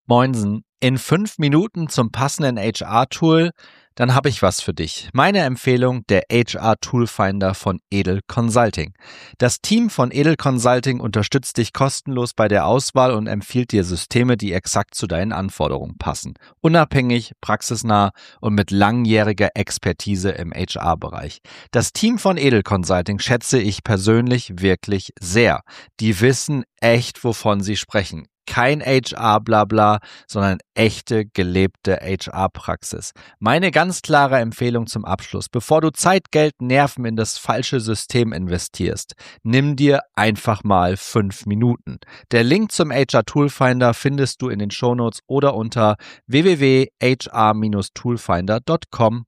Moinsen, in 5 Minuten zum passenden HR-Tool, dann habe ich was für dich. Meine Empfehlung, der HR-Toolfinder von Edel Consulting. Das Team von Edel Consulting unterstützt dich kostenlos bei der Auswahl und empfiehlt dir Systeme, die exakt zu deinen Anforderungen passen. Unabhängig, praxisnah und mit langjähriger Expertise im HR-Bereich. Das Team von Edel Consulting schätze ich persönlich wirklich sehr. Die wissen echt, wovon sie sprechen. Kein HR-Blabla, sondern echte, gelebte HR-Praxis. Meine ganz klare Empfehlung zum Abschluss: Bevor du Zeit, Geld, Nerven in das falsche System investierst, nimm dir einfach mal 5 Minuten. Der Link zum HR-Toolfinder findest du in den Shownotes oder unter www.hr-toolfinder.com.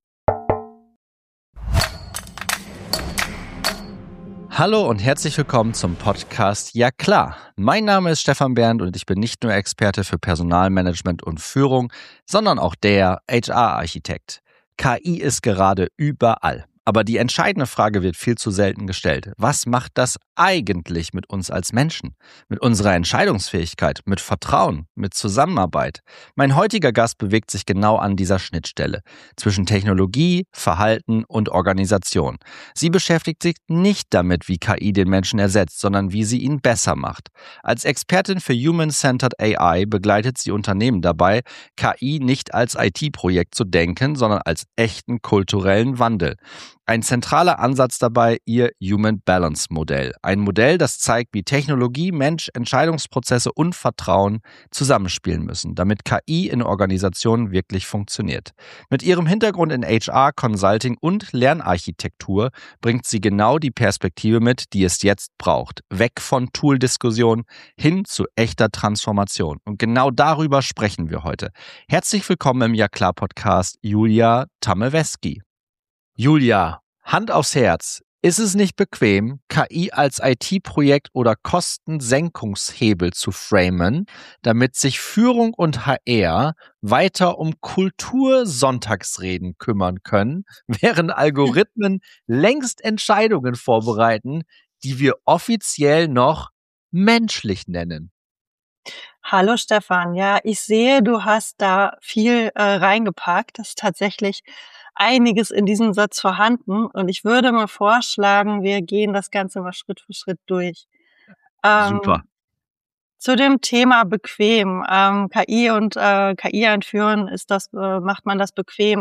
Hallo und herzlich willkommen zum Podcast Ja klar. Mein Name ist Stefan Bernd und ich bin nicht nur Experte für Personalmanagement und Führung, sondern auch der HR-Architekt. KI ist gerade überall. Aber die entscheidende Frage wird viel zu selten gestellt. Was macht das eigentlich mit uns als Menschen? Mit unserer Entscheidungsfähigkeit, mit Vertrauen, mit Zusammenarbeit? Mein heutiger Gast bewegt sich genau an dieser Schnittstelle zwischen Technologie, Verhalten und Organisation. Sie beschäftigt sich nicht damit, wie KI den Menschen ersetzt, sondern wie sie ihn besser macht. Als Expertin für Human-Centered AI begleitet sie Unternehmen dabei, KI nicht als IT-Projekt zu denken, sondern als echten kulturellen Wandel. Ein zentraler Ansatz dabei ihr Human Balance Modell. Ein Modell, das zeigt, wie Technologie, Mensch, Entscheidungsprozesse und Vertrauen zusammenspielen müssen, damit KI in Organisationen wirklich funktioniert. Mit ihrem Hintergrund in HR, Consulting und Lernarchitektur bringt sie genau die Perspektive mit, die es jetzt braucht. Weg von Tool-Diskussionen hin zu echter Transformation. Und genau darüber sprechen wir heute. Herzlich willkommen im Ja klar Podcast, Julia Tamewski. Julia, Hand aufs Herz. Ist es nicht bequem, KI als IT-Projekt oder Kostensenkungshebel zu framen, damit sich Führung und HR weiter um Kultur-Sonntagsreden kümmern können, während Algorithmen längst Entscheidungen vorbereiten, die wir offiziell noch menschlich nennen? Hallo Stefan, ja, ich sehe, du hast da viel reingepackt. Das ist tatsächlich einiges in diesem Satz vorhanden. Und ich würde mal vorschlagen, wir gehen das Ganze mal Schritt für Schritt durch. Super. Zu dem Thema bequem. KI und KI einführen, macht man das bequem?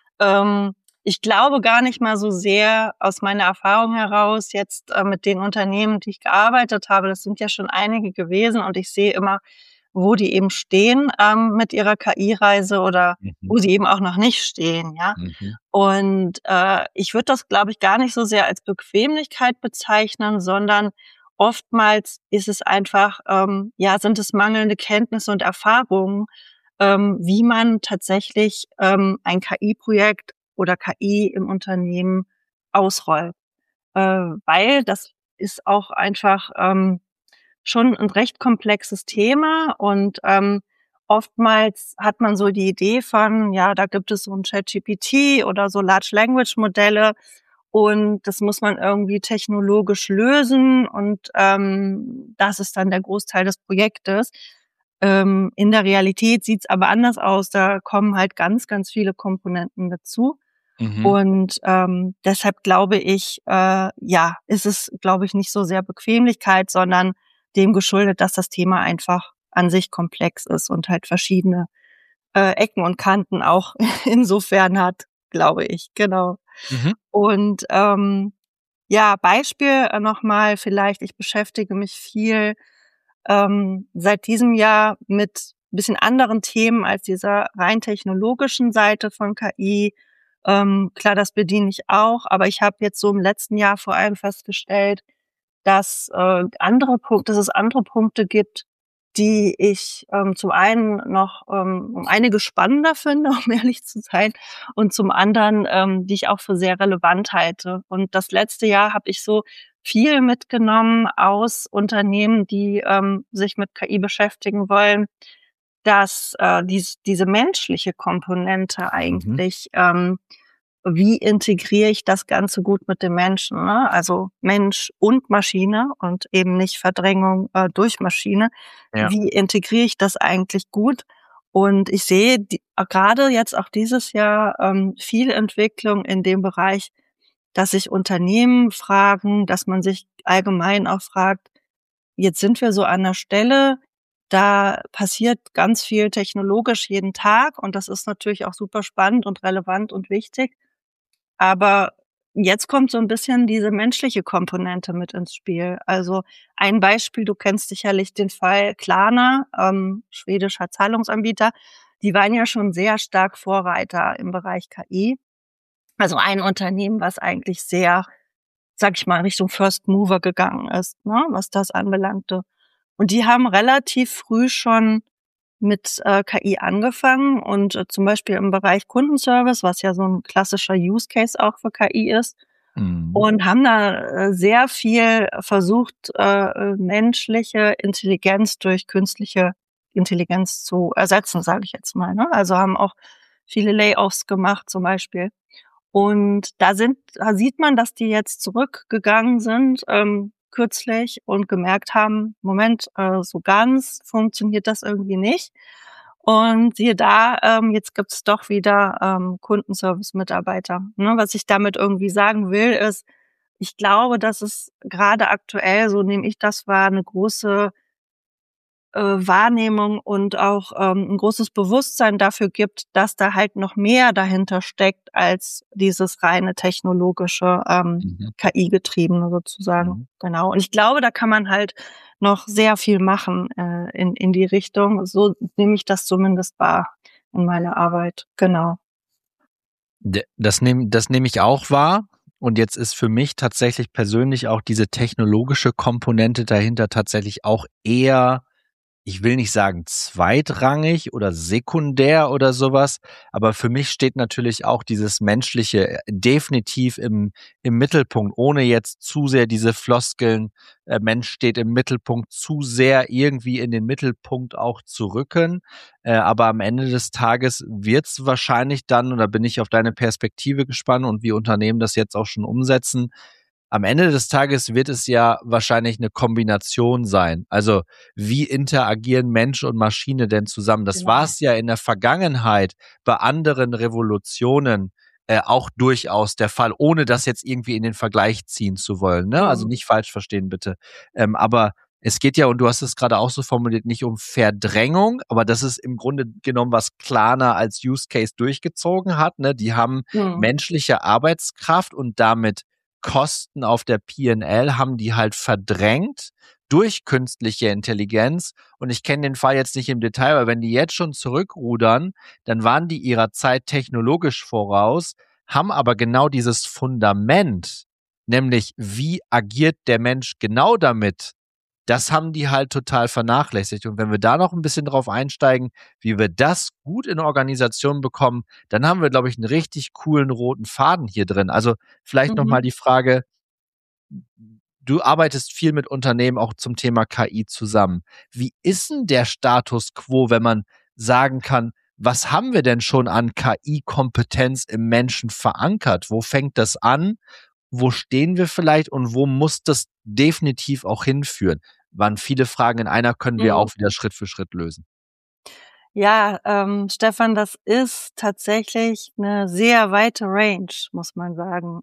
Ich glaube gar nicht mal so sehr aus meiner Erfahrung heraus jetzt mit den Unternehmen, die ich gearbeitet habe. Das sind ja schon einige gewesen und ich sehe immer, wo die eben stehen mit ihrer KI-Reise oder wo sie eben auch noch nicht stehen, ja. Und ich würde das, glaube ich, gar nicht so sehr als Bequemlichkeit bezeichnen, sondern oftmals ist es einfach, sind es mangelnde Kenntnisse und Erfahrungen, wie man tatsächlich ein KI-Projekt oder KI im Unternehmen ausrollt. Weil das ist auch einfach schon ein recht komplexes Thema und oftmals hat man so die Idee von, ja, da gibt es so ein ChatGPT oder so Large Language Modelle und das muss man irgendwie technologisch lösen und das ist dann der Großteil des Projektes. In der Realität sieht's aber anders aus. Da kommen halt ganz, ganz viele Komponenten dazu. Und deshalb glaube ich, ist es, glaube ich, nicht so sehr Bequemlichkeit, sondern dem geschuldet, dass das Thema einfach an sich komplex ist und halt verschiedene Ecken und Kanten auch insofern hat, glaube ich. Genau. Und Beispiel nochmal vielleicht, ich beschäftige mich viel seit diesem Jahr mit ein bisschen anderen Themen als dieser rein technologischen Seite von KI. Klar, das bediene ich auch, aber ich habe jetzt so im letzten Jahr vor allem festgestellt, dass es andere Punkte gibt, die ich zum einen noch um einige spannender finde, um ehrlich zu sein, und zum anderen, die ich auch für sehr relevant halte. Und das letzte Jahr habe ich so viel mitgenommen aus Unternehmen, die sich mit KI beschäftigen wollen, dass diese menschliche Komponente eigentlich wie integriere ich das Ganze gut mit dem Menschen, ne? Also Mensch und Maschine und eben nicht Verdrängung durch Maschine. Ja. Wie integriere ich das eigentlich gut? Und ich sehe gerade jetzt auch dieses Jahr viel Entwicklung in dem Bereich, dass sich Unternehmen fragen, dass man sich allgemein auch fragt, jetzt sind wir so an der Stelle, da passiert ganz viel technologisch jeden Tag und das ist natürlich auch super spannend und relevant und wichtig. Aber jetzt kommt so ein bisschen diese menschliche Komponente mit ins Spiel. Also, ein Beispiel, du kennst sicherlich den Fall Klarna, schwedischer Zahlungsanbieter. Die waren ja schon sehr stark Vorreiter im Bereich KI. Also, ein Unternehmen, was eigentlich sehr, sage ich mal, Richtung First Mover gegangen ist, ne, was das anbelangte. Und die haben relativ früh schon mit KI angefangen und zum Beispiel im Bereich Kundenservice, was ja so ein klassischer Use Case auch für KI ist, Mhm. und haben da sehr viel versucht, menschliche Intelligenz durch künstliche Intelligenz zu ersetzen, sage ich jetzt mal, ne? Also, haben auch viele Layoffs gemacht zum Beispiel. Und da sieht man, dass die jetzt zurückgegangen sind, kürzlich und gemerkt haben: „Moment, so ganz funktioniert das irgendwie nicht." Und siehe da, jetzt gibt's doch wieder, Kundenservice-Mitarbeiter, ne? Was ich damit irgendwie sagen will, ist, ich glaube, dass es grade aktuell, so nehme ich das wahr, 'ne große Wahrnehmung und auch 'n großes Bewusstsein dafür gibt, dass da halt noch mehr dahinter steckt als dieses reine technologische, Mhm. KI-getriebene sozusagen. Mhm. Genau. Und ich glaube, da kann man halt noch sehr viel machen, in die Richtung. So nehme ich das zumindest wahr in meiner Arbeit. Genau. Das nehme ich auch wahr. Und jetzt ist für mich tatsächlich persönlich auch diese technologische Komponente dahinter tatsächlich auch eher, ich will nicht sagen zweitrangig oder sekundär oder sowas, aber für mich steht natürlich auch dieses Menschliche definitiv im Mittelpunkt, ohne jetzt zu sehr diese Floskeln, Mensch steht im Mittelpunkt, zu sehr irgendwie in den Mittelpunkt auch zu rücken. Aber am Ende des Tages wird's wahrscheinlich dann, und da bin ich auf deine Perspektive gespannt und wie Unternehmen das jetzt auch schon umsetzen, am Ende des Tages wird es ja wahrscheinlich eine Kombination sein. Also, wie interagieren Mensch und Maschine denn zusammen? Das war Genau. es ja in der Vergangenheit bei anderen Revolutionen, auch durchaus der Fall, ohne das jetzt irgendwie in den Vergleich ziehen zu wollen, ne? Also, Mhm. nicht falsch verstehen bitte. Aber es geht ja, und du hast es gerade auch so formuliert, nicht um Verdrängung, aber das ist im Grunde genommen, was Klarna als Use Case durchgezogen hat, ne? Die haben Mhm. menschliche Arbeitskraft und damit Kosten auf der P&L haben die halt verdrängt durch künstliche Intelligenz. Und ich kenne den Fall jetzt nicht im Detail, aber wenn die jetzt schon zurückrudern, dann waren die ihrer Zeit technologisch voraus, haben aber genau dieses Fundament, nämlich wie agiert der Mensch genau damit, das haben die halt total vernachlässigt. Und wenn wir da noch ein bisschen drauf einsteigen, wie wir das gut in Organisationen bekommen, dann haben wir, glaube ich, einen richtig coolen roten Faden hier drin. Also, vielleicht noch Mhm. mal die Frage, du arbeitest viel mit Unternehmen auch zum Thema KI zusammen. Wie ist 'n der Status quo, wenn man sagen kann: „Was haben wir denn schon an KI-Kompetenz im Menschen verankert? Wo fängt das an? Wo stehen wir vielleicht und wo muss das definitiv auch hinführen?“ Waren viele Fragen in einer, können wir Mhm. auch wieder Schritt für Schritt lösen. Ja, Stefan, das ist tatsächlich eine sehr weite Range, muss man sagen.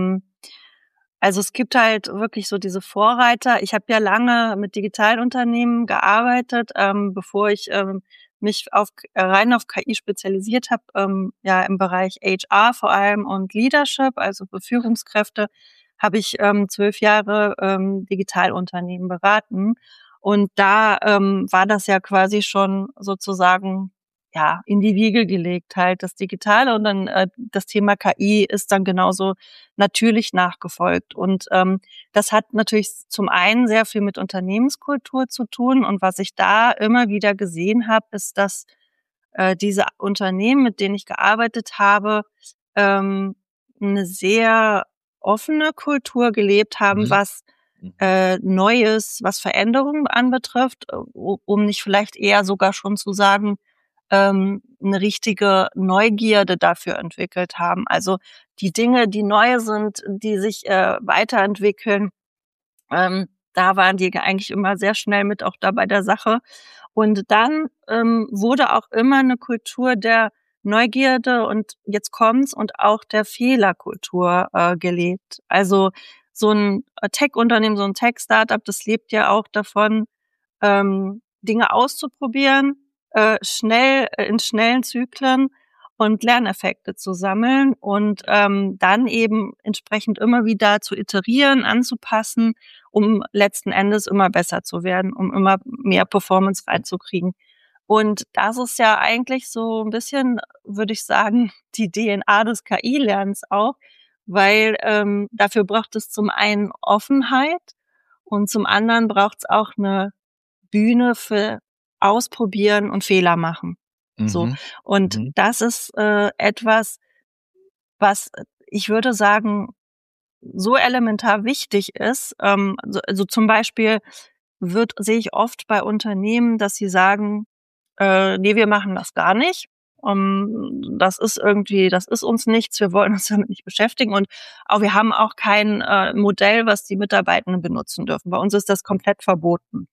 Also, es gibt halt wirklich so diese Vorreiter. Ich habe ja lange mit Digitalunternehmen gearbeitet, bevor ich, mich rein auf KI spezialisiert habe, ja, im Bereich HR vor allem und Leadership, also für Führungskräfte, habe ich, 12 Jahre, Digitalunternehmen beraten. Und da, war das ja quasi schon sozusagen, ja, in die Wiege gelegt halt das Digitale und dann, das Thema KI ist dann genauso natürlich nachgefolgt. Und, das hat natürlich zum einen sehr viel mit Unternehmenskultur zu tun. Und was ich da immer wieder gesehen habe, ist, dass, diese Unternehmen, mit denen ich gearbeitet habe, ähm, 'ne sehr offene Kultur gelebt haben, Mhm. was, Mhm. Neues, was Veränderungen anbetrifft, um nicht vielleicht eher sogar schon zu sagen, 'ne richtige Neugierde dafür entwickelt haben. Also, die Dinge, die neu sind, die sich weiterentwickeln, da waren die eigentlich immer sehr schnell mit auch da bei der Sache. Und dann wurde auch immer eine Kultur der Neugierde und jetzt kommt's und auch der Fehlerkultur gelebt. Also so ein Tech-Unternehmen, so ein Tech-Startup, das lebt ja auch davon, Dinge auszuprobieren, in schnellen Zyklen und Lerneffekte zu sammeln und dann eben entsprechend immer wieder zu iterieren, anzupassen, um letzten Endes immer besser zu werden, um immer mehr Performance reinzukriegen. Und das ist ja eigentlich so ein bisschen, würde ich sagen, die DNA des KI-Lernens auch, weil dafür braucht es zum einen Offenheit und zum anderen braucht es auch eine Bühne für Ausprobieren und Fehler machen. So. Mhm. Und Mhm. das ist etwas, was ich würde sagen, so elementar wichtig ist. Also zum Beispiel sehe ich oft bei Unternehmen, dass sie sagen, nee, wir machen das gar nicht. Das ist uns nichts, wir wollen uns damit nicht beschäftigen. Und auch wir haben auch kein Modell, was die Mitarbeitenden benutzen dürfen. Bei uns ist das komplett verboten.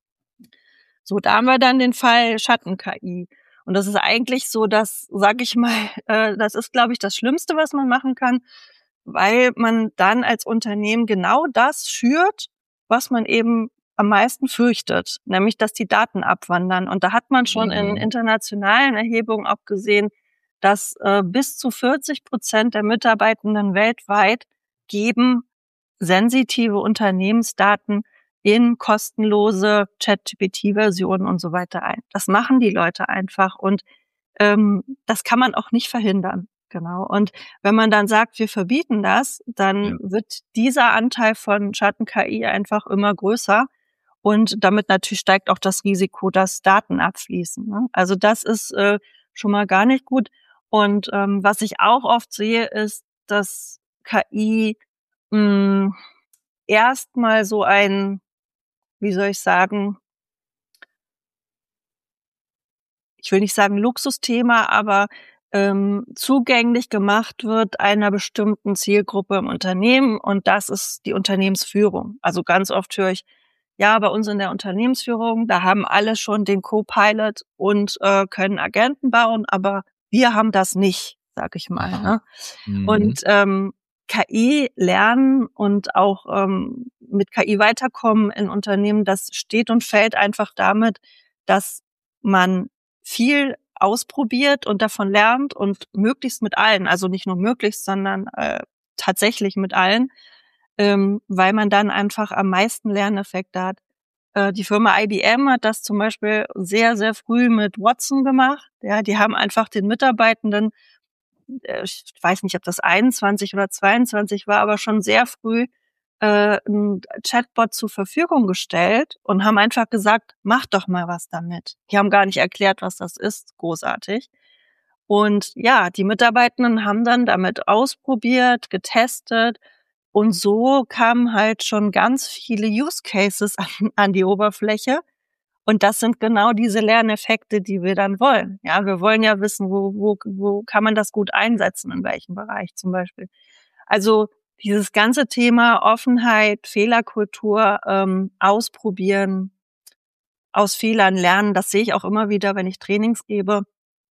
So, da haben wir dann den Fall Schatten-KI. Und das ist eigentlich so, das, sag ich mal, das ist, glaube ich, das Schlimmste, was man machen kann, weil man dann als Unternehmen genau das schürt, was man eben am meisten fürchtet, nämlich, dass die Daten abwandern. Und da hat man schon in internationalen Erhebungen auch gesehen, dass bis zu 40% der Mitarbeitenden weltweit geben sensitive Unternehmensdaten in kostenlose ChatGPT-Versionen und so weiter ein. Das machen die Leute einfach und das kann man auch nicht verhindern. Genau. Und wenn man dann sagt, wir verbieten das, dann wird dieser Anteil von Schatten-KI einfach immer größer. Und damit natürlich steigt auch das Risiko, dass Daten abfließen. Ne? Also das ist schon mal gar nicht gut. Und was ich auch oft sehe, ist, dass KI erstmal so ein, wie soll ich sagen, ich will nicht sagen Luxusthema, aber zugänglich gemacht wird einer bestimmten Zielgruppe im Unternehmen und das ist die Unternehmensführung. Also ganz oft höre ich, ja, bei uns in der Unternehmensführung, da haben alle schon den Co-Pilot und können Agenten bauen, aber wir haben das nicht, sag ich mal. Ne? Und KI lernen und auch mit KI weiterkommen in Unternehmen, das steht und fällt einfach damit, dass man viel ausprobiert und davon lernt und möglichst mit allen, also nicht nur möglichst, sondern tatsächlich mit allen, weil man dann einfach am meisten Lerneffekte hat. Die Firma IBM hat das zum Beispiel sehr, sehr früh mit Watson gemacht. Ja, die haben einfach den Mitarbeitenden, ich weiß nicht, ob das 21 oder 22 war, aber schon sehr früh ein Chatbot zur Verfügung gestellt und haben einfach gesagt, mach doch mal was damit. Die haben gar nicht erklärt, was das ist. Großartig. Und ja, die Mitarbeitenden haben dann damit ausprobiert, getestet und so kamen halt schon ganz viele Use Cases an die Oberfläche. Und das sind genau diese Lerneffekte, die wir dann wollen. Ja, wir wollen ja wissen, wo kann man das gut einsetzen, in welchem Bereich zum Beispiel. Also dieses ganze Thema Offenheit, Fehlerkultur, ausprobieren, aus Fehlern lernen, das sehe ich auch immer wieder, wenn ich Trainings gebe.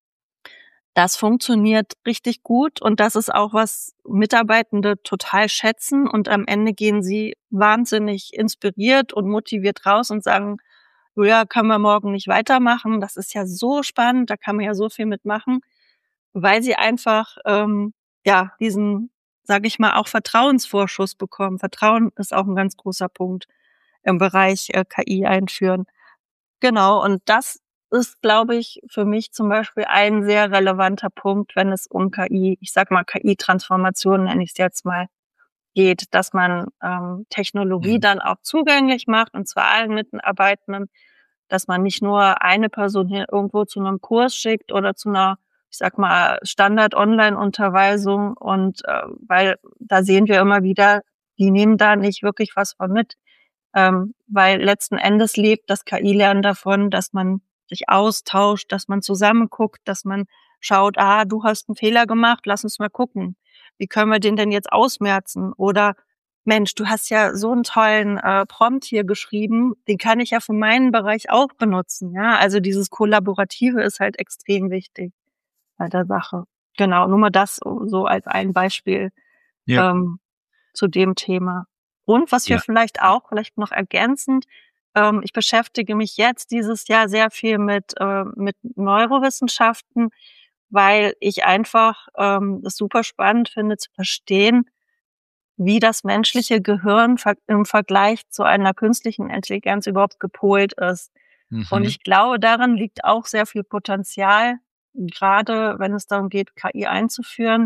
Das funktioniert richtig gut und das ist auch, was Mitarbeitende total schätzen und am Ende gehen sie wahnsinnig inspiriert und motiviert raus und sagen, ja, können wir morgen nicht weitermachen. Das ist ja so spannend, da kann man ja so viel mitmachen, weil sie einfach diesen, sage ich mal, auch Vertrauensvorschuss bekommen. Vertrauen ist auch ein ganz großer Punkt im Bereich KI einführen. Genau, und das ist, glaube ich, für mich zum Beispiel ein sehr relevanter Punkt, wenn es um KI, ich sag mal KI-Transformation, nenne ich es jetzt mal, geht, dass man Technologie dann auch zugänglich macht und zwar allen Mitarbeitenden, dass man nicht nur eine Person hier irgendwo zu einem Kurs schickt oder zu einer, ich sag mal, Standard-Online-Unterweisung und weil da sehen wir immer wieder, die nehmen da nicht wirklich was von mit, weil letzten Endes lebt das KI-Lernen davon, dass man sich austauscht, dass man zusammen guckt, dass man schaut, du hast einen Fehler gemacht, lass uns mal gucken. wie können wir den denn jetzt ausmerzen? Oder Mensch, du hast ja so einen tollen Prompt hier geschrieben, den kann ich ja für meinen Bereich auch benutzen. Ja, also dieses Kollaborative ist halt extrem wichtig bei der Sache. Genau, nur mal das so als ein Beispiel Ja. ähm, zu dem Thema. Und was wir Ja. vielleicht noch ergänzend, ich beschäftige mich jetzt dieses Jahr sehr viel mit Neurowissenschaften, weil ich einfach es super spannend finde zu verstehen, wie das menschliche Gehirn im Vergleich zu einer künstlichen Intelligenz überhaupt gepolt ist. Und Mhm. ich glaube, darin liegt auch sehr viel Potenzial, gerade wenn es darum geht, KI einzuführen,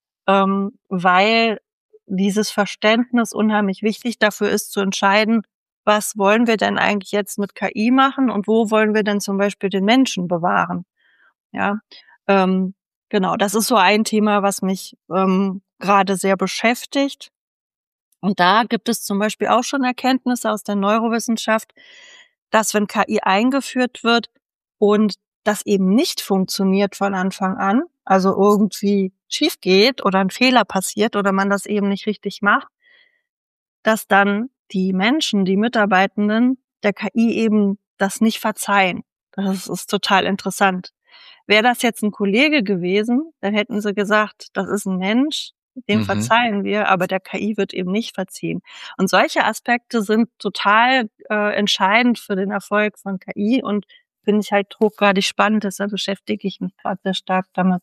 weil dieses Verständnis unheimlich wichtig dafür ist, zu entscheiden, was wollen wir denn eigentlich jetzt mit KI machen und wo wollen wir denn zum Beispiel den Menschen bewahren? Ja, ähm, genau, das ist so ein Thema, was mich gerade sehr beschäftigt. Und da gibt es zum Beispiel auch schon Erkenntnisse aus der Neurowissenschaft, dass wenn KI eingeführt wird und das eben nicht funktioniert von Anfang an, also irgendwie schief geht oder ein Fehler passiert oder man das eben nicht richtig macht, dass dann die Menschen, die Mitarbeitenden der KI eben das nicht verzeihen. Das ist total interessant. Wäre das jetzt ein Kollege gewesen, dann hätten sie gesagt, das ist ein Mensch, dem Mhm. verzeihen wir, aber der KI wird eben nicht verziehen. Und solche Aspekte sind total entscheidend für den Erfolg von KI und finde ich halt hochgradig spannend, deshalb beschäftige ich mich gerade sehr stark damit.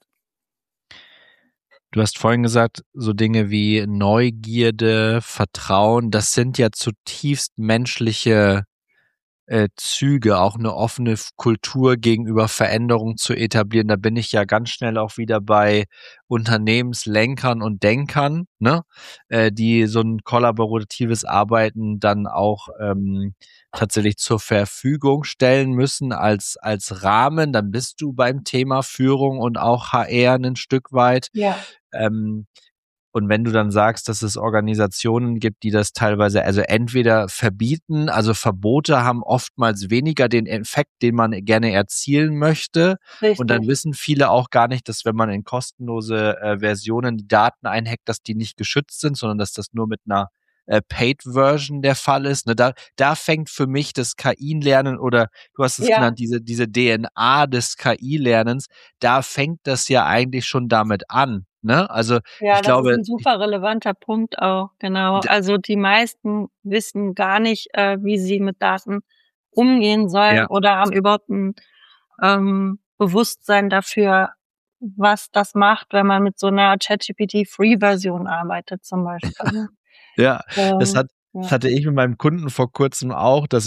Du hast vorhin gesagt, so Dinge wie Neugierde, Vertrauen, das sind ja zutiefst menschliche Züge, auch eine offene Kultur gegenüber Veränderung zu etablieren. Da bin ich ja ganz schnell auch wieder bei Unternehmenslenkern und Denkern, ne, die so ein kollaboratives Arbeiten dann auch tatsächlich zur Verfügung stellen müssen als Rahmen. Dann bist du beim Thema Führung und auch HR ein Stück weit. Ja. Ähm, und wenn du dann sagst, dass es Organisationen gibt, die das teilweise also entweder verbieten, also Verbote haben oftmals weniger den Effekt, den man gerne erzielen möchte. Und dann Richtig. wissen viele auch gar nicht, dass wenn man in kostenlose Versionen die Daten einhackt, dass die nicht geschützt sind, sondern dass das nur mit einer Paid-Version der Fall ist. Ne, da fängt für mich das KI-Lernen oder du hast es Ja. genannt, diese DNA des KI-Lernens, da fängt das ja eigentlich schon damit an. Ne? Also ich Ja, das ist glaube, ein super relevanter Punkt auch, genau. d Also, die meisten wissen gar nicht, wie sie mit Daten umgehen sollen ja, oder haben überhaupt 'n Bewusstsein dafür, was das macht, wenn man mit so 'ner ChatGPT-Free-Version arbeitet zum Beispiel. ja, das Ähm, hat das ja. hatte ich mit meinem Kunden vor Kurzem auch, dass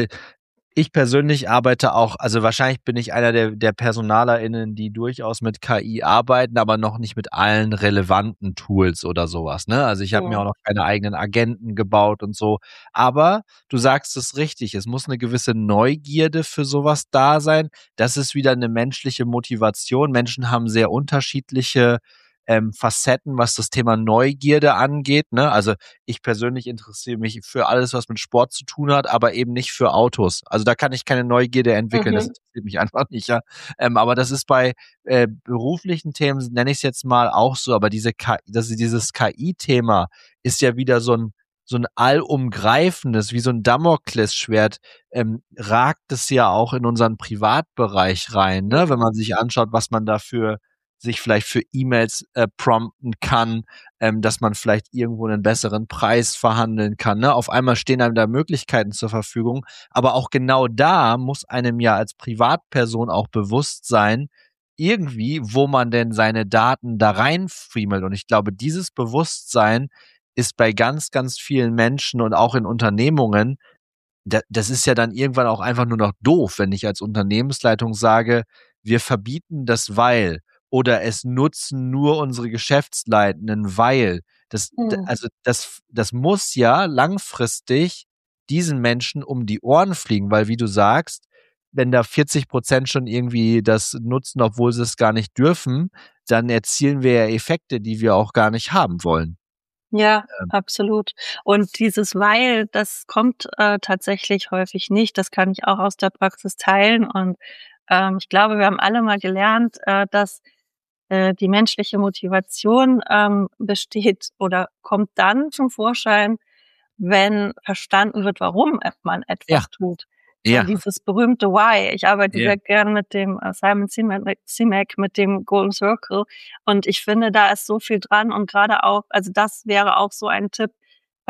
ich persönlich arbeite auch also wahrscheinlich bin ich einer der PersonalerInnen, die durchaus mit KI arbeiten, aber noch nicht mit allen relevanten Tools oder sowas, ne? Also, ich habe mir auch Mhm. noch keine eigenen Agenten gebaut und so. Aber du sagst es richtig, es muss eine gewisse Neugierde für sowas da sein. Das ist wieder eine menschliche Motivation. Menschen haben sehr unterschiedliche, Facetten, was das Thema Neugierde angeht, ne? Also, ich persönlich interessiere mich für alles, was mit Sport zu tun hat, aber eben nicht für Autos. Also, da kann ich keine Neugierde entwickeln. Das Mhm. interessiert mich einfach nicht, ja. Aber das ist bei, beruflichen Themen, nenne ich es jetzt mal, auch so. Aber dieses KI-Thema ist ja wieder so ein allumgreifendes, wie so ein Damoklesschwert, ragt es ja auch in unseren Privatbereich rein, ne? Wenn Mhm. man sich anschaut, was man dafür sich vielleicht für E-Mails, prompten kann, dass man vielleicht irgendwo einen besseren Preis verhandeln kann, ne? Auf einmal stehen einem da Möglichkeiten zur Verfügung. Aber auch genau da muss einem ja als Privatperson auch bewusst sein, irgendwie, wo man denn seine Daten da reinfriemelt. Und ich glaube, dieses Bewusstsein ist bei ganz, ganz vielen Menschen und auch in Unternehmungen das ist ja dann irgendwann auch einfach nur noch doof, wenn ich als Unternehmensleitung sage: „Wir verbieten das, weil“ oder „Es nutzen nur unsere Geschäftsleitenden, weil.“ Mhm. Das muss ja langfristig diesen Menschen um die Ohren fliegen, weil wie du sagst, wenn da 40% schon irgendwie das nutzen, obwohl sie es gar nicht dürfen, dann erzielen wir ja Effekte, die wir auch gar nicht haben wollen. Ja, Ähm, absolut. Und dieses „Weil“, das kommt tatsächlich häufig nicht. Das kann ich auch aus der Praxis teilen und ich glaube, wir haben alle mal gelernt, dass die menschliche Motivation besteht oder kommt dann zum Vorschein, wenn verstanden wird, warum man etwas tut. So Ja. dieses berühmte Why. Ich arbeite Ja. sehr gern mit dem Simon Sinek mit dem Golden Circle. Und ich finde, da ist so viel dran. Und gerade auch, also das wäre auch so ein Tipp,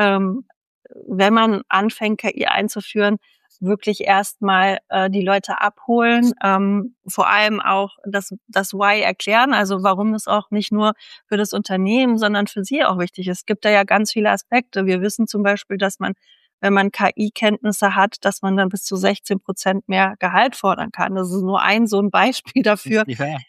wenn man anfängt, KI einzuführen, wirklich erstmal die Leute abholen, vor allem auch das Why erklären, also warum es auch nicht nur für das Unternehmen, sondern für sie auch wichtig ist. Es gibt da ja ganz viele Aspekte. Wir wissen zum Beispiel, dass man, wenn man KI-Kenntnisse hat, dass man dann bis zu 16% mehr Gehalt fordern kann. Das ist nur so ein Beispiel dafür.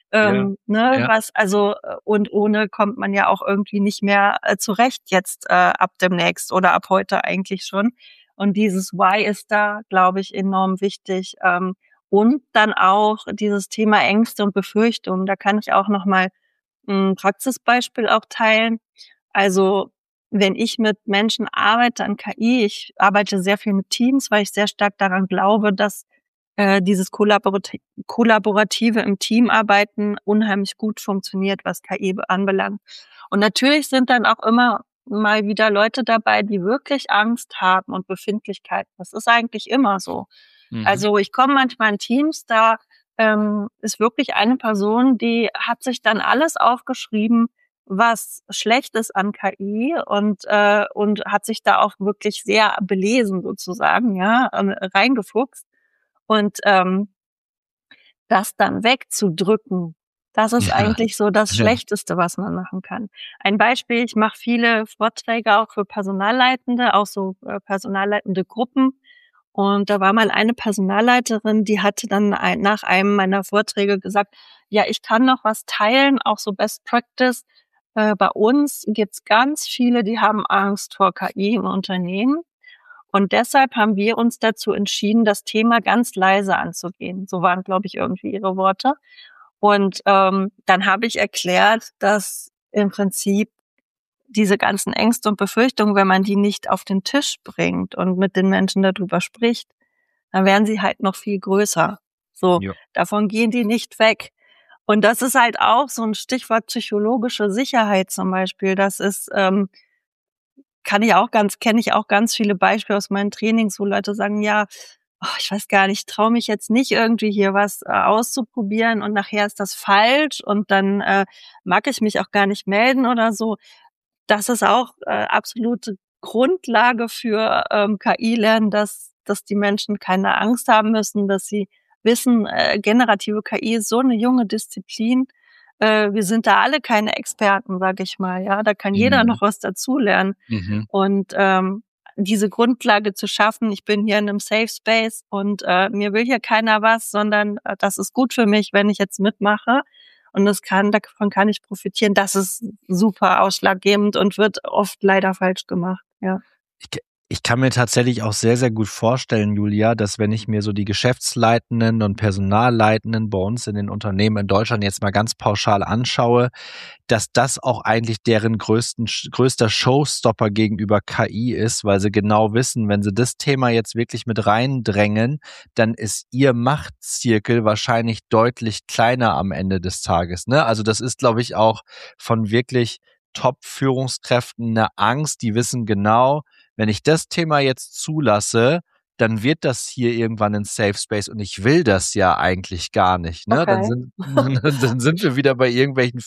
Was, also, und ohne kommt man ja auch irgendwie nicht mehr zurecht jetzt ab demnächst oder ab heute eigentlich schon. Und dieses Why ist da, glaube ich, enorm wichtig. Und dann auch dieses Thema Ängste und Befürchtungen. Da kann ich auch noch mal ein Praxisbeispiel auch teilen. Also wenn ich mit Menschen arbeite an KI, ich arbeite sehr viel mit Teams, weil ich sehr stark daran glaube, dass dieses Kollaborative im Teamarbeiten unheimlich gut funktioniert, was KI anbelangt. Und natürlich sind dann auch immer mal wieder Leute dabei, die wirklich Angst haben und Befindlichkeiten. Das ist eigentlich immer so. Also ich komme manchmal in Teams, da ist wirklich eine Person, die hat sich dann alles aufgeschrieben, was schlecht ist an KI und hat sich da auch wirklich sehr belesen sozusagen, ja, reingefuchst. Und das dann wegzudrücken, das ist eigentlich so das Schlechteste, was man machen kann. Ein Beispiel, ich mache viele Vorträge auch für Personalleitende, auch so personalleitende Gruppen. Und da war mal eine Personalleiterin, die hatte dann nach einem meiner Vorträge gesagt, ja, ich kann noch was teilen, auch so Best Practice. Bei uns gibt's ganz viele, die haben Angst vor KI im Unternehmen. Und deshalb haben wir uns dazu entschieden, das Thema ganz leise anzugehen. So waren, glaube ich, irgendwie ihre Worte. Und dann habe ich erklärt, dass im Prinzip diese ganzen Ängste und Befürchtungen, wenn man die nicht auf den Tisch bringt und mit den Menschen darüber spricht, dann werden sie halt noch viel größer. So, davon gehen die nicht weg. Und das ist halt auch so ein Stichwort psychologische Sicherheit zum Beispiel. Das ist kenne ich auch ganz viele Beispiele aus meinen Trainings, wo Leute sagen, ja, ich weiß gar nicht, traue mich jetzt nicht irgendwie hier was auszuprobieren und nachher ist das falsch und dann mag ich mich auch gar nicht melden oder so. Das ist auch absolute Grundlage für KI-Lernen, dass die Menschen keine Angst haben müssen, dass sie wissen, generative KI ist so eine junge Disziplin. Wir sind da alle keine Experten, sage ich mal. Ja, da kann jeder noch was dazulernen. Und diese Grundlage zu schaffen, ich bin hier in einem Safe Space und mir will hier keiner was, sondern das ist gut für mich, wenn ich jetzt mitmache. Und davon kann ich profitieren. Das ist super ausschlaggebend und wird oft leider falsch gemacht. Ja. Ich kann mir tatsächlich auch sehr, sehr gut vorstellen, Julia, dass wenn ich mir so die Geschäftsleitenden und Personalleitenden bei uns in den Unternehmen in Deutschland jetzt mal ganz pauschal anschaue, dass das auch eigentlich deren größter Showstopper gegenüber KI ist, weil sie genau wissen, wenn sie das Thema jetzt wirklich mit reindrängen, dann ist ihr Machtzirkel wahrscheinlich deutlich kleiner am Ende des Tages. Ne? Also das ist, glaube ich, auch von wirklich Top-Führungskräften eine Angst, die wissen genau, wenn ich das Thema jetzt zulasse, dann wird das hier irgendwann ein Safe Space und ich will das ja eigentlich gar nicht. Ne? Okay. Dann sind wir wieder bei irgendwelchen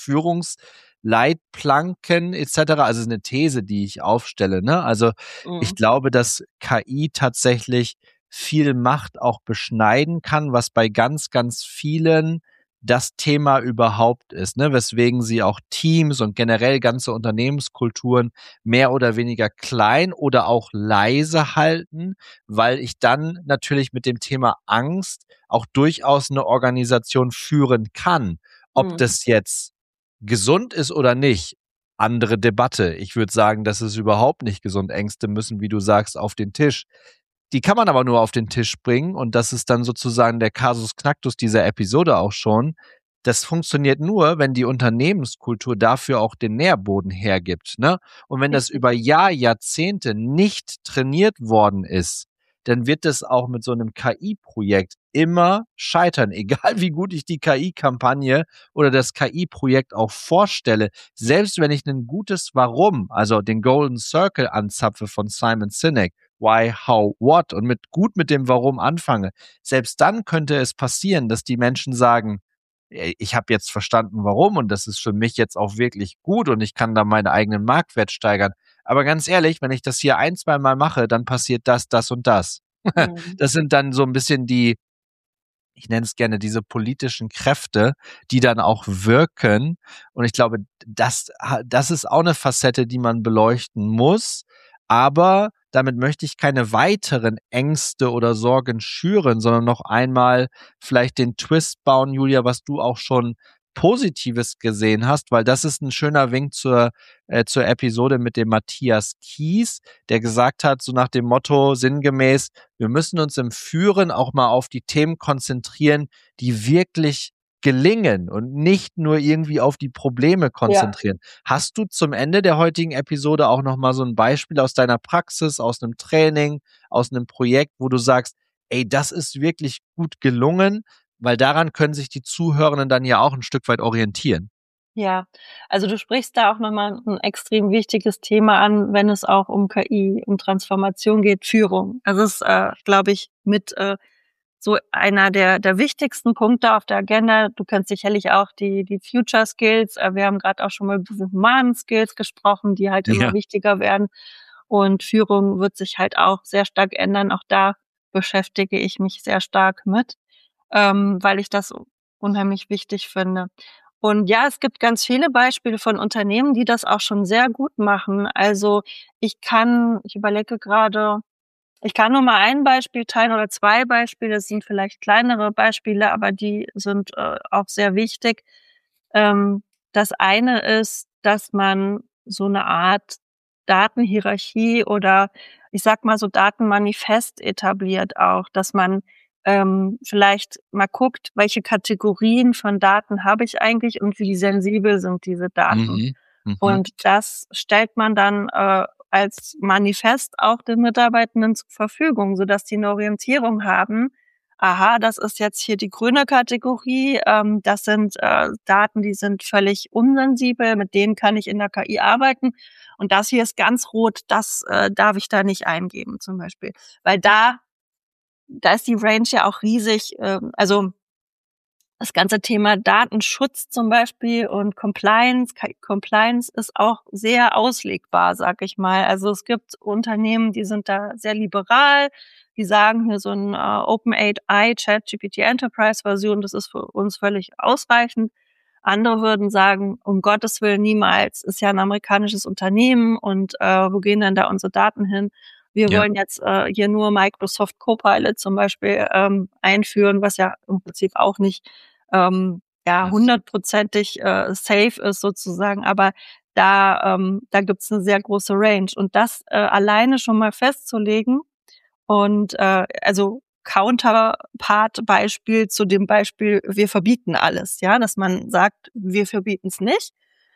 Führungsleitplanken etc. Also es ist eine These, die ich aufstelle. Ne? Also ich glaube, dass KI tatsächlich viel Macht auch beschneiden kann, was bei ganz, ganz vielen das Thema überhaupt ist, ne? Weswegen sie auch Teams und generell ganze Unternehmenskulturen mehr oder weniger klein oder auch leise halten, weil ich dann natürlich mit dem Thema Angst auch durchaus eine Organisation führen kann. Ob das jetzt gesund ist oder nicht, andere Debatte. Ich würde sagen, das ist überhaupt nicht gesund. Ängste müssen, wie du sagst, auf den Tisch. Die kann man aber nur auf den Tisch bringen und das ist dann sozusagen der Kasus Knacktus dieser Episode auch schon. Das funktioniert nur, wenn die Unternehmenskultur dafür auch den Nährboden hergibt, ne? Und wenn das über Jahrzehnte nicht trainiert worden ist, dann wird es auch mit so einem KI-Projekt immer scheitern, egal wie gut ich die KI-Kampagne oder das KI-Projekt auch vorstelle. Selbst wenn ich ein gutes Warum, also den Golden Circle anzapfe von Simon Sinek, why, how, what und mit dem Warum anfange, selbst dann könnte es passieren, dass die Menschen sagen, ich habe jetzt verstanden, warum und das ist für mich jetzt auch wirklich gut und ich kann da meinen eigenen Marktwert steigern. Aber ganz ehrlich, wenn ich das hier ein, zwei Mal mache, dann passiert das, das und das. Mhm. Das sind dann so ein bisschen die, ich nenne es gerne diese politischen Kräfte, die dann auch wirken. Und ich glaube, das ist auch eine Facette, die man beleuchten muss. Aber damit möchte ich keine weiteren Ängste oder Sorgen schüren, sondern noch einmal vielleicht den Twist bauen, Julia, was du auch schon Positives gesehen hast, weil das ist ein schöner Wink zur Episode mit dem Matthias Kies, der gesagt hat, so nach dem Motto sinngemäß, wir müssen uns im Führen auch mal auf die Themen konzentrieren, die wirklich gelingen und nicht nur irgendwie auf die Probleme konzentrieren. Ja. Hast du zum Ende der heutigen Episode auch noch mal so ein Beispiel aus deiner Praxis, aus einem Training, aus einem Projekt, wo du sagst, ey, das ist wirklich gut gelungen, weil daran können sich die Zuhörenden dann ja auch ein Stück weit orientieren. Ja, also du sprichst da auch nochmal ein extrem wichtiges Thema an, wenn es auch um KI, um Transformation geht, Führung. Also es ist, glaube ich, mit so einer der wichtigsten Punkte auf der Agenda. Du kennst sicherlich auch die Future Skills. Wir haben gerade auch schon mal über diese humanen Skills gesprochen, die halt immer wichtiger werden. Und Führung wird sich halt auch sehr stark ändern. Auch da beschäftige ich mich sehr stark mit, weil ich das unheimlich wichtig finde. Und ja, es gibt ganz viele Beispiele von Unternehmen, die das auch schon sehr gut machen. Also ich überlege gerade, ich kann nur mal ein Beispiel teilen oder zwei Beispiele. Das sind vielleicht kleinere Beispiele, aber die sind auch sehr wichtig. Das eine ist, dass man so eine Art Datenhierarchie oder ich sag mal so Datenmanifest etabliert auch, dass man vielleicht mal guckt, welche Kategorien von Daten habe ich eigentlich und wie sensibel sind diese Daten. Mhm. Mhm. Und das stellt man dann als Manifest auch den Mitarbeitenden zur Verfügung, sodass die eine Orientierung haben. Aha, das ist jetzt hier die grüne Kategorie. Das sind Daten, die sind völlig unsensibel, mit denen kann ich in der KI arbeiten. Und das hier ist ganz rot, das darf ich da nicht eingeben zum Beispiel. Weil da ist die Range ja auch riesig. Also das ganze Thema Datenschutz zum Beispiel und Compliance ist auch sehr auslegbar, sag ich mal. Also es gibt Unternehmen, die sind da sehr liberal, die sagen hier so ein OpenAI ChatGPT Enterprise Version, das ist für uns völlig ausreichend. Andere würden sagen, um Gottes Willen niemals, ist ja ein amerikanisches Unternehmen und wo gehen denn da unsere Daten hin? Wir wollen jetzt hier nur Microsoft Copilot zum Beispiel einführen, was ja im Prinzip auch nicht hundertprozentig safe ist sozusagen, aber da gibt's eine sehr große Range und das alleine schon mal festzulegen und also Counterpart-Beispiel zu dem Beispiel, wir verbieten alles, ja, dass man sagt, wir verbieten es nicht,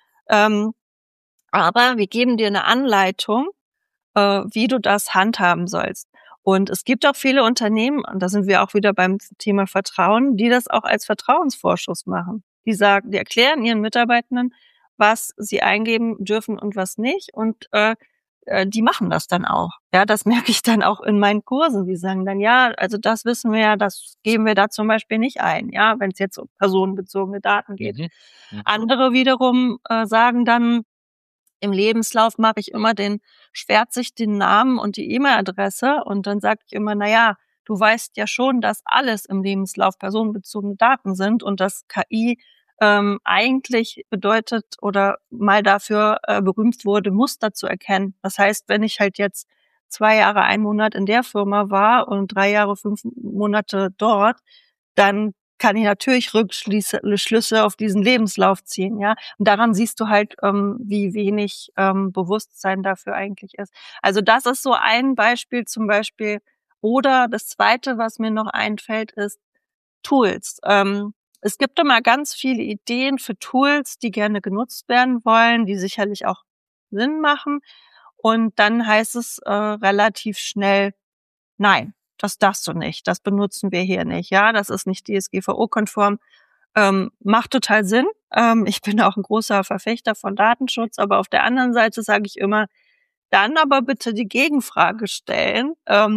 aber wir geben dir eine Anleitung, wie du das handhaben sollst. Und es gibt auch viele Unternehmen, und da sind wir auch wieder beim Thema Vertrauen, die das auch als Vertrauensvorschuss machen. Die erklären ihren Mitarbeitenden, was sie eingeben dürfen und was nicht. Und die machen das dann auch. Ja, das merke ich dann auch in meinen Kursen. Die sagen dann, ja, also das wissen wir ja, das geben wir da zum Beispiel nicht ein, ja, wenn es jetzt um personenbezogene Daten geht. Andere wiederum sagen dann, im Lebenslauf mache ich immer schwärze ich den Namen und die E-Mail-Adresse und dann sage ich immer, na ja, du weißt ja schon, dass alles im Lebenslauf personenbezogene Daten sind und dass KI eigentlich bedeutet oder mal dafür berühmt wurde, Muster zu erkennen. Das heißt, wenn ich halt jetzt 2 Jahre, 1 Monat in der Firma war und 3 Jahre, 5 Monate dort, dann kann ich natürlich Schlüsse auf diesen Lebenslauf ziehen, ja. Und daran siehst du halt, wie wenig Bewusstsein dafür eigentlich ist. Also das ist so ein Beispiel zum Beispiel. Oder das Zweite, was mir noch einfällt, ist Tools. Es gibt immer ganz viele Ideen für Tools, die gerne genutzt werden wollen, die sicherlich auch Sinn machen. Und dann heißt es relativ schnell Nein. das darfst du nicht, das benutzen wir hier nicht, ja, das ist nicht DSGVO-konform. Macht total Sinn. Ich bin auch ein großer Verfechter von Datenschutz, aber auf der anderen Seite sage ich immer, dann aber bitte die Gegenfrage stellen,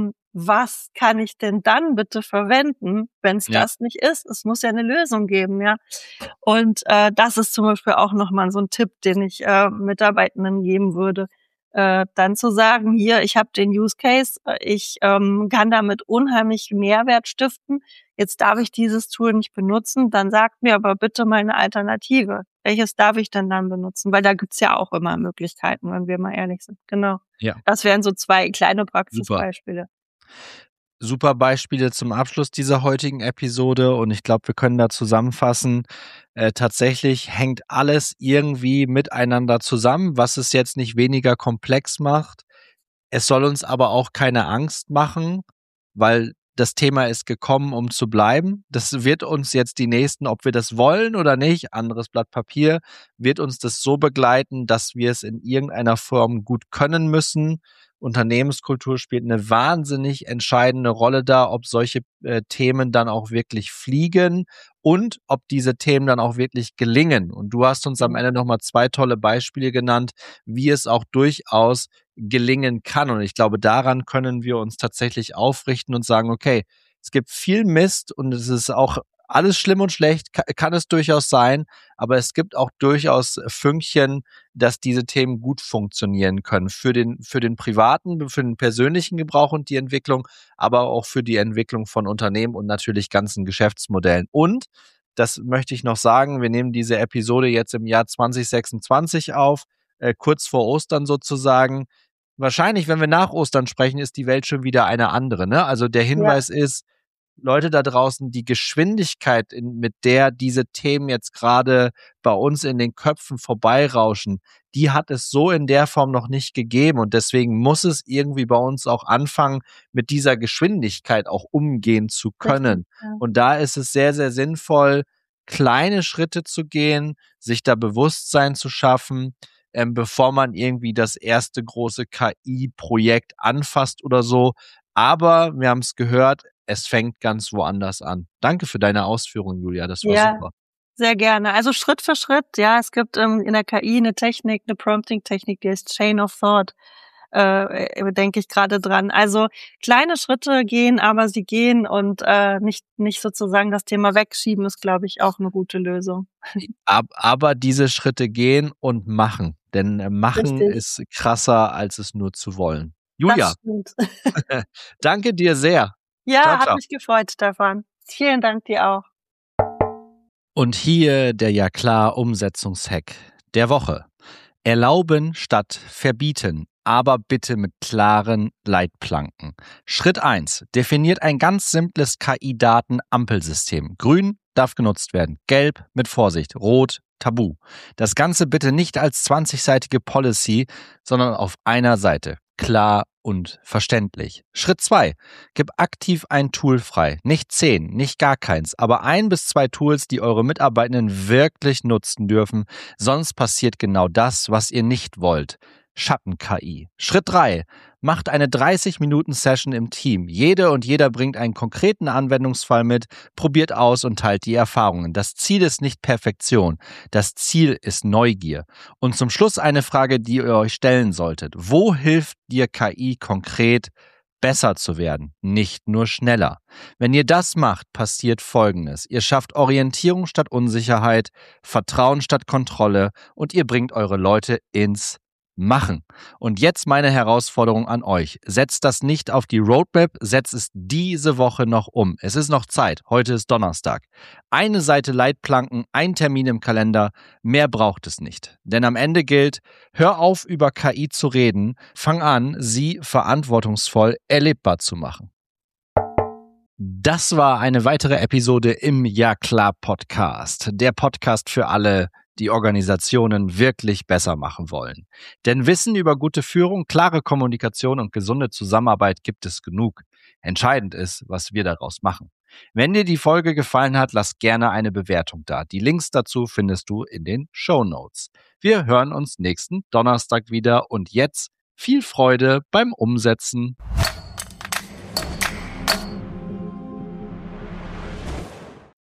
was kann ich denn dann bitte verwenden, wenn es das nicht ist? Es muss ja eine Lösung geben, ja. Und das ist zum Beispiel auch nochmal so ein Tipp, den ich Mitarbeitenden geben würde, dann zu sagen, hier, ich habe den Use Case, ich kann damit unheimlich Mehrwert stiften, jetzt darf ich dieses Tool nicht benutzen, dann sagt mir aber bitte mal eine Alternative. Welches darf ich denn dann benutzen? Weil da gibt's ja auch immer Möglichkeiten, wenn wir mal ehrlich sind. Genau. Ja. Das wären so 2 kleine Praxisbeispiele. Super Beispiele zum Abschluss dieser heutigen Episode und ich glaube, wir können da zusammenfassen, tatsächlich hängt alles irgendwie miteinander zusammen, was es jetzt nicht weniger komplex macht. Es soll uns aber auch keine Angst machen, weil das Thema ist gekommen, um zu bleiben. Das wird uns jetzt die nächsten, ob wir das wollen oder nicht, anderes Blatt Papier, wird uns das so begleiten, dass wir es in irgendeiner Form gut können müssen. Unternehmenskultur spielt eine wahnsinnig entscheidende Rolle da, ob solche Themen dann auch wirklich fliegen und ob diese Themen dann auch wirklich gelingen. Und du hast uns am Ende nochmal 2 tolle Beispiele genannt, wie es auch durchaus gelingen kann. Und ich glaube, daran können wir uns tatsächlich aufrichten und sagen, okay, es gibt viel Mist und es ist auch alles schlimm und schlecht, kann es durchaus sein, aber es gibt auch durchaus Fünkchen, dass diese Themen gut funktionieren können für den privaten, für den persönlichen Gebrauch und die Entwicklung, aber auch für die Entwicklung von Unternehmen und natürlich ganzen Geschäftsmodellen. Und das möchte ich noch sagen, wir nehmen diese Episode jetzt im Jahr 2026 auf, kurz vor Ostern sozusagen. Wahrscheinlich, wenn wir nach Ostern sprechen, ist die Welt schon wieder eine andere, ne? Also der Hinweis ist, Leute da draußen, die Geschwindigkeit, mit der diese Themen jetzt gerade bei uns in den Köpfen vorbeirauschen, die hat es so in der Form noch nicht gegeben. Und deswegen muss es irgendwie bei uns auch anfangen, mit dieser Geschwindigkeit auch umgehen zu können. Ja. Und da ist es sehr, sehr sinnvoll, kleine Schritte zu gehen, sich da Bewusstsein zu schaffen, bevor man irgendwie das erste große KI-Projekt anfasst oder so. Aber wir haben es gehört, es fängt ganz woanders an. Danke für deine Ausführungen, Julia. Das war super. Sehr gerne. Also Schritt für Schritt. Ja, es gibt in der KI eine Technik, eine Prompting-Technik, die ist Chain of Thought. Denke ich gerade dran. Also kleine Schritte gehen, aber sie gehen und nicht sozusagen das Thema wegschieben, ist, glaube ich, auch eine gute Lösung. Aber diese Schritte gehen und machen. Denn machen Richtig. ist krasser, als es nur zu wollen. Julia, danke dir sehr. Ja, ciao, hat mich gefreut, Stefan. Vielen Dank dir auch. Und hier der Ja klar Umsetzungshack der Woche. Erlauben statt verbieten, aber bitte mit klaren Leitplanken. Schritt 1. Definiert ein ganz simples KI-Daten-Ampelsystem. Grün darf genutzt werden, gelb mit Vorsicht, rot tabu. Das Ganze bitte nicht als 20-seitige Policy, sondern auf einer Seite. Klar und verständlich. Schritt 2. Gib aktiv ein Tool frei. Nicht 10, nicht gar keins, aber 1 bis 2 Tools, die eure Mitarbeitenden wirklich nutzen dürfen. Sonst passiert genau das, was ihr nicht wollt. Schatten-KI. Schritt 3. Macht eine 30-Minuten-Session im Team. Jede und jeder bringt einen konkreten Anwendungsfall mit, probiert aus und teilt die Erfahrungen. Das Ziel ist nicht Perfektion. Das Ziel ist Neugier. Und zum Schluss eine Frage, die ihr euch stellen solltet. Wo hilft dir KI konkret, besser zu werden, nicht nur schneller? Wenn ihr das macht, passiert Folgendes. Ihr schafft Orientierung statt Unsicherheit, Vertrauen statt Kontrolle und ihr bringt eure Leute ins Machen. Und jetzt meine Herausforderung an euch. Setzt das nicht auf die Roadmap, setzt es diese Woche noch um. Es ist noch Zeit. Heute ist Donnerstag. Eine Seite Leitplanken, ein Termin im Kalender. Mehr braucht es nicht. Denn am Ende gilt, hör auf, über KI zu reden. Fang an, sie verantwortungsvoll erlebbar zu machen. Das war eine weitere Episode im Ja klar Podcast. Der Podcast für alle, die Organisationen wirklich besser machen wollen. Denn Wissen über gute Führung, klare Kommunikation und gesunde Zusammenarbeit gibt es genug. Entscheidend ist, was wir daraus machen. Wenn dir die Folge gefallen hat, lass gerne eine Bewertung da. Die Links dazu findest du in den Shownotes. Wir hören uns nächsten Donnerstag wieder und jetzt viel Freude beim Umsetzen.